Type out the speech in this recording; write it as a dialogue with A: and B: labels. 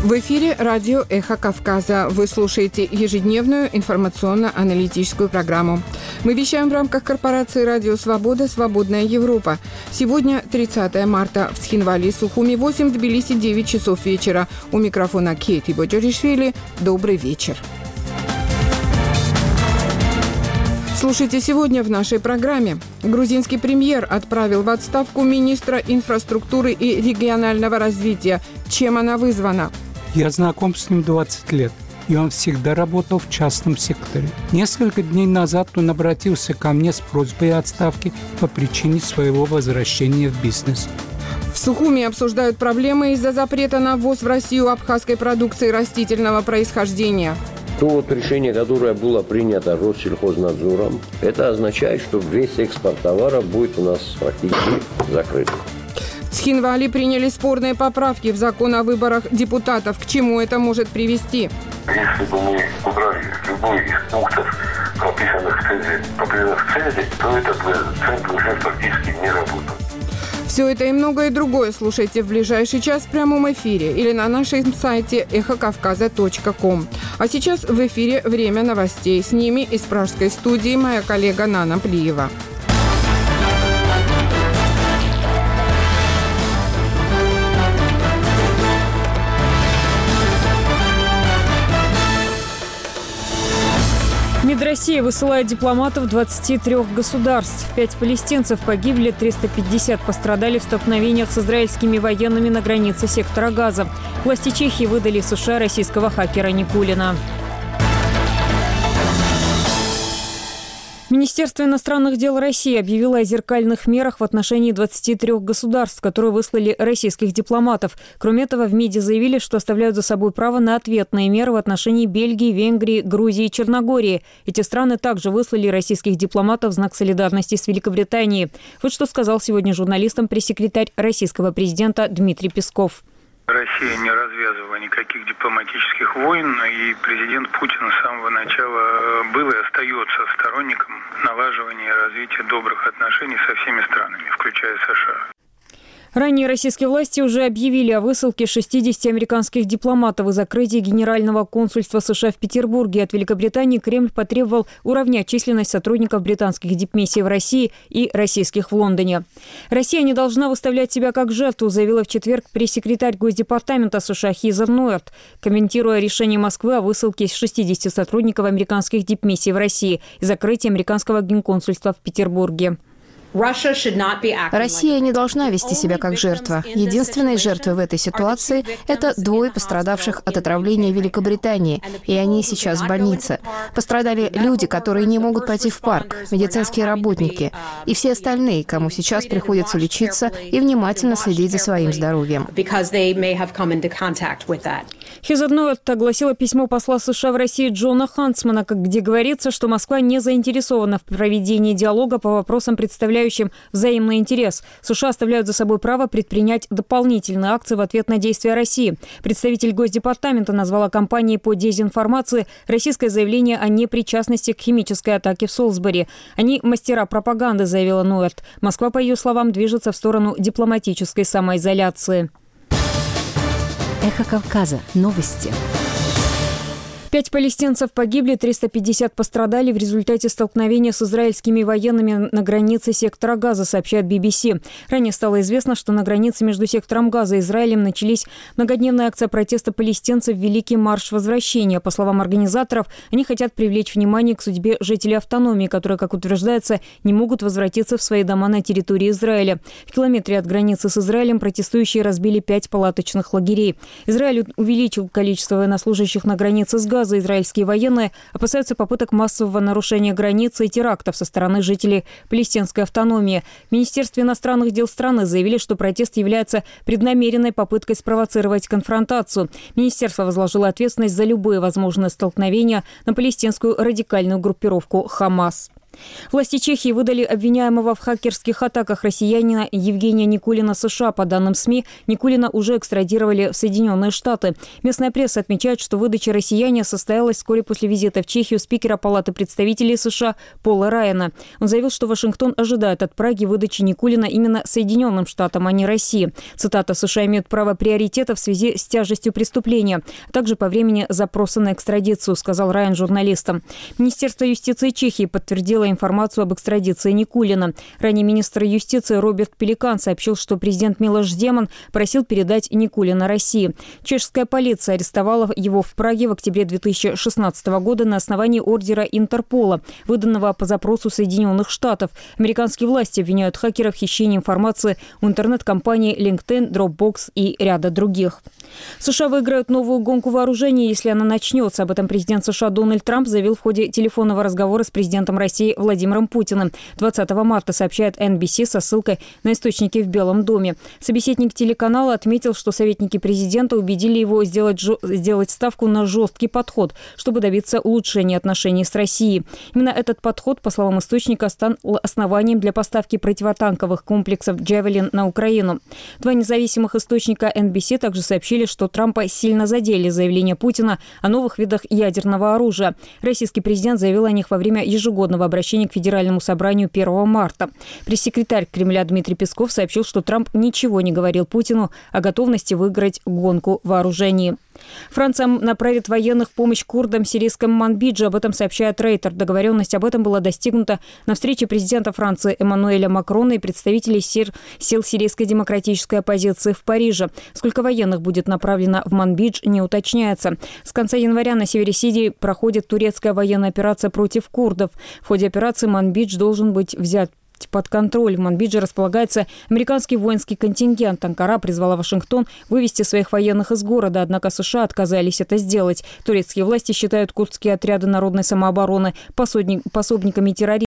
A: В эфире радио «Эхо Кавказа». Вы слушаете ежедневную информационно-аналитическую программу. Мы вещаем в рамках корпорации «Радио Свобода. Свободная Европа». Сегодня 30 марта. В Цхинвали, Сухуми 8, в Тбилиси 9 часов вечера. У микрофона Кейти Боджоришвили. Добрый вечер. Слушайте сегодня в нашей программе. Грузинский премьер отправил в отставку министра инфраструктуры и регионального развития. Чем она вызвана?
B: Я знаком с ним 20 лет, и он всегда работал в частном секторе. Несколько дней назад он обратился ко мне с просьбой отставки по причине своего возвращения в бизнес.
A: В Сухуми обсуждают проблемы из-за запрета на ввоз в Россию абхазской продукции растительного происхождения.
C: То решение, которое было принято Россельхознадзором, это означает, что весь экспорт товара будет у нас практически закрыт.
A: В Цхинвали приняли спорные поправки в закон о выборах депутатов. К чему это может привести?
D: Если бы мы убрали любой из пунктов, прописанных в ЦЕЗе, то этот центр уже фактически не работал.
A: Все это и многое другое слушайте в ближайший час в прямом эфире или на нашем сайте эхокавказа.ком. А сейчас в эфире время новостей. С ними из пражской студии моя коллега Нана Плиева.
E: МИД России высылает дипломатов 23 государств. 5 палестинцев погибли, 350 пострадали в столкновениях с израильскими военными на границе сектора Газа. Власти Чехии выдали США российского хакера Никулина. Министерство иностранных дел России объявило о зеркальных мерах в отношении 23 государств, которые выслали российских дипломатов. Кроме этого, в МИДе заявили, что оставляют за собой право на ответные меры в отношении Бельгии, Венгрии, Грузии и Черногории. Эти страны также выслали российских дипломатов в знак солидарности с Великобританией. Вот что сказал сегодня журналистам пресс-секретарь российского президента Дмитрий Песков.
F: Россия не развязывала никаких дипломатических войн, и президент Путин с самого начала был и остается сторонником налаживания и развития добрых отношений со всеми странами, включая США.
E: Ранее российские власти уже объявили о высылке 60 американских дипломатов и закрытии Генерального консульства США в Петербурге. От Великобритании Кремль потребовал уравнять численность сотрудников британских дипмиссий в России и российских в Лондоне. Россия не должна выставлять себя как жертву, заявила в четверг пресс-секретарь Госдепартамента США Хизер Нойерт, комментируя решение Москвы о высылке 60 сотрудников американских дипмиссий в России и закрытии американского генконсульства в Петербурге.
G: Россия не должна вести себя как жертва. Единственной жертвой в этой ситуации – это 2 пострадавших от отравления в Великобритании, и они сейчас в больнице. Пострадали люди, которые не могут пойти в парк, медицинские работники и все остальные, кому сейчас приходится лечиться и внимательно следить за своим здоровьем.
E: Хизер Нойерт огласила письмо посла США в России Джона Хантсмана, где говорится, что Москва не заинтересована в проведении диалога по вопросам, представляющим взаимный интерес. США оставляют за собой право предпринять дополнительные акции в ответ на действия России. Представитель Госдепартамента назвала кампанией по дезинформации российское заявление о непричастности к химической атаке в Солсбери. Они мастера пропаганды, заявила Нойерт. Москва, по ее словам, движется в сторону дипломатической самоизоляции.
H: Эхо Кавказа. Новости.
E: 5 палестинцев погибли, 350 пострадали в результате столкновения с израильскими военными на границе сектора Газа, сообщает BBC. Ранее стало известно, что на границе между сектором Газа и Израилем начались многодневная акция протеста палестинцев «Великий марш возвращения». По словам организаторов, они хотят привлечь внимание к судьбе жителей автономии, которые, как утверждается, не могут возвратиться в свои дома на территории Израиля. В километре от границы с Израилем протестующие разбили 5 палаточных лагерей. Израиль увеличил количество военнослужащих на границе с Газой. Израильские военные опасаются попыток массового нарушения границы и терактов со стороны жителей палестинской автономии. В Министерстве иностранных дел страны заявили, что протест является преднамеренной попыткой спровоцировать конфронтацию. Министерство возложило ответственность за любые возможные столкновения на палестинскую радикальную группировку «Хамас». Власти Чехии выдали обвиняемого в хакерских атаках россиянина Евгения Никулина США. По данным СМИ, Никулина уже экстрадировали в Соединенные Штаты. Местная пресса отмечает, что выдача россиянина состоялась вскоре после визита в Чехию спикера Палаты представителей США Пола Райана. Он заявил, что Вашингтон ожидает от Праги выдачи Никулина именно Соединенным Штатам, а не России. Цитата: «США имеют право приоритета в связи с тяжестью преступления, а также по времени запроса на экстрадицию», сказал Райан журналистам. Министерство юстиции Чехии подтвердило информацию об экстрадиции Никулина. Ранее министр юстиции Роберт Пеликан сообщил, что президент Милош Земан просил передать Никулина России. Чешская полиция арестовала его в Праге в октябре 2016 года на основании ордера Интерпола, выданного по запросу Соединенных Штатов. Американские власти обвиняют хакеров в хищении информации у интернет-компаний LinkedIn, Dropbox и ряда других. США выиграют новую гонку вооружений, если она начнется. Об этом президент США Дональд Трамп заявил в ходе телефонного разговора с президентом России Владимиром Путиным. 20 марта, сообщает NBC со ссылкой на источники в Белом доме. Собеседник телеканала отметил, что советники президента убедили его сделать ставку на жесткий подход, чтобы добиться улучшения отношений с Россией. Именно этот подход, по словам источника, стал основанием для поставки противотанковых комплексов «Джавелин» на Украину. Два независимых источника NBC также сообщили, что Трампа сильно задели заявления Путина о новых видах ядерного оружия. Российский президент заявил о них во время ежегодного обращения к Федеральному собранию 1 марта. Пресс-секретарь Кремля Дмитрий Песков сообщил, что Трамп ничего не говорил Путину о готовности выиграть гонку вооружений. Франция направит военных в помощь курдам в сирийском Манбидже. Об этом сообщает Рейтер. Договоренность об этом была достигнута на встрече президента Франции Эммануэля Макрона и представителей сил сирийской демократической оппозиции в Париже. Сколько военных будет направлено в Манбидж, не уточняется. С конца января на севере Сирии проходит турецкая военная операция против курдов. В ходе операции Манбидж должен быть взят под контроль. В Манбидже располагается американский воинский контингент. Анкара призвала Вашингтон вывести своих военных из города, однако США отказались это сделать. Турецкие власти считают курдские отряды народной самообороны пособниками террористов.